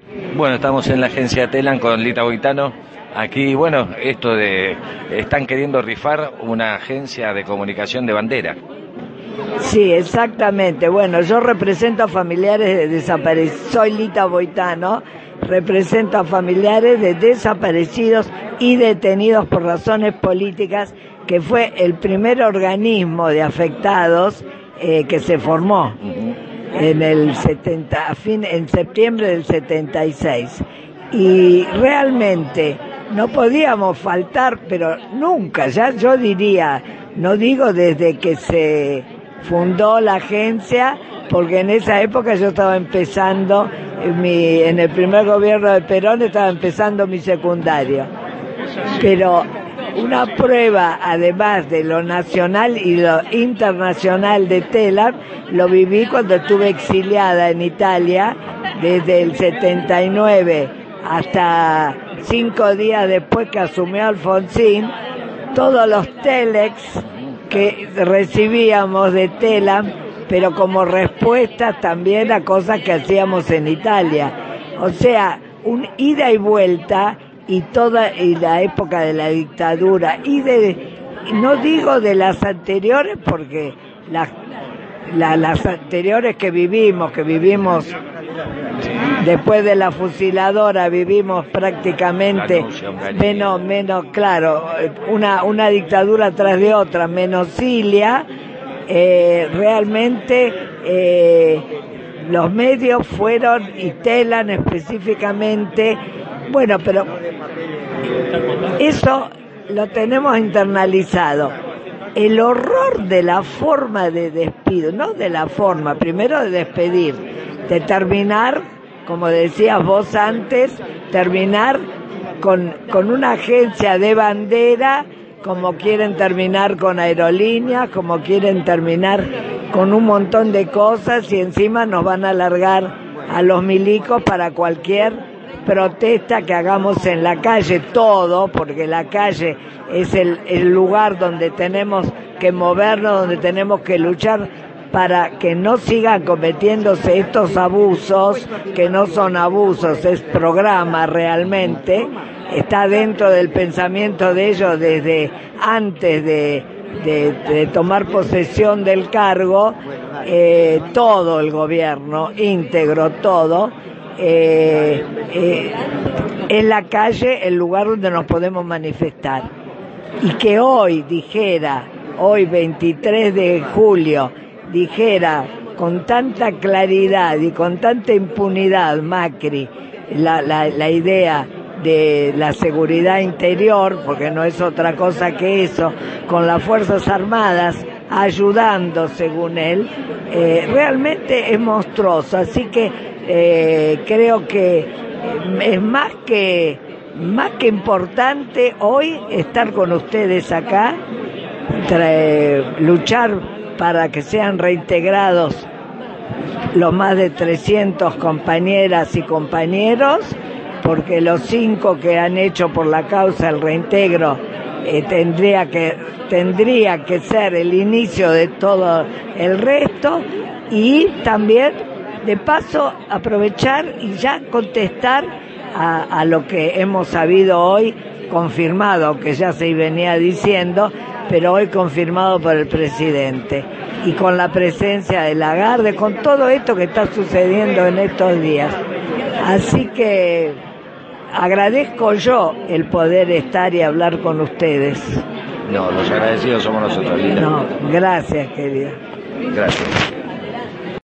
Bueno, estamos en la agencia Telam con Lita Boitano. Aquí, bueno, están queriendo rifar una agencia de comunicación de bandera. Sí, exactamente. Bueno, yo represento a familiares de desaparecidos. Soy Lita Boitano, represento a familiares de desaparecidos y detenidos por razones políticas, que fue el primer organismo de afectados que se formó en septiembre del 76. Y realmente no podíamos faltar, pero nunca, ya yo diría, no digo desde que se fundó la agencia, porque en esa época yo estaba empezando, en el primer gobierno de Perón estaba empezando mi secundario. Pero una prueba, además de lo nacional y lo internacional de Telam, lo viví cuando estuve exiliada en Italia, desde el 79 hasta 5 días después que asumió Alfonsín. Todos los telex que recibíamos de Telam, pero como respuesta también a cosas que hacíamos en Italia. O sea, un ida y vuelta, y la época de la dictadura, no digo de las anteriores, porque las anteriores que vivimos después de la fusiladora, vivimos prácticamente menos, claro, una dictadura tras de otra, menos Ilia. Realmente los medios fueron, y Telam específicamente, bueno, pero eso lo tenemos internalizado. El horror de la forma de despido, no de la forma, primero de despedir, de terminar, como decías vos antes, terminar con una agencia de bandera, como quieren terminar con aerolíneas, como quieren terminar con un montón de cosas, y encima nos van a largar a los milicos para cualquier protesta que hagamos en la calle, todo, porque la calle es el lugar donde tenemos que movernos, donde tenemos que luchar para que no sigan cometiéndose estos abusos, que no son abusos, es programa realmente, está dentro del pensamiento de ellos desde antes de tomar posesión del cargo, todo el gobierno, íntegro, todo. En la calle, el lugar donde nos podemos manifestar. Y que hoy 23 de julio, dijera con tanta claridad y con tanta impunidad Macri la idea de la seguridad interior, porque no es otra cosa que eso, con las Fuerzas Armadas ayudando, según él, realmente es monstruoso. Así que creo que es más que importante hoy estar con ustedes acá, luchar para que sean reintegrados los más de 300 compañeras y compañeros, porque los 5 que han hecho por la causa el reintegro tendría que ser el inicio de todo el resto. Y también, de paso, aprovechar y ya contestar a lo que hemos sabido hoy, confirmado, que ya se venía diciendo, pero hoy confirmado por el presidente, y con la presencia de Lagarde, con todo esto que está sucediendo en estos días. Así que agradezco yo el poder estar y hablar con ustedes. No, los agradecidos somos nosotros, Lita. No, gracias, querida. Gracias.